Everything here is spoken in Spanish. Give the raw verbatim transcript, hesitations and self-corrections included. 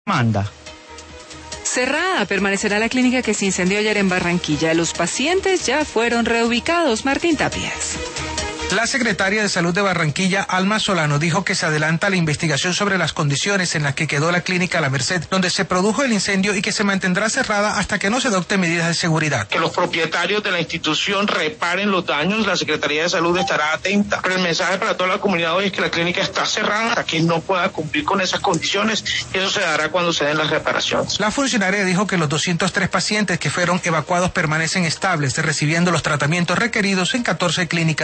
Manda. Cerrada permanecerá la clínica que se incendió ayer en Barranquilla. Los pacientes ya fueron reubicados. Martín Tapias. La secretaria de Salud de Barranquilla, Alma Solano, dijo que se adelanta la investigación sobre las condiciones en las que quedó la clínica La Merced, donde se produjo el incendio, y que se mantendrá cerrada hasta que no se adopten medidas de seguridad. Que los propietarios de la institución reparen los daños, la Secretaría de Salud estará atenta. Pero el mensaje para toda la comunidad hoy es que la clínica está cerrada hasta que no pueda cumplir con esas condiciones, y eso se dará cuando se den las reparaciones. La funcionaria dijo que los doscientos tres pacientes que fueron evacuados permanecen estables, recibiendo los tratamientos requeridos en catorce clínicas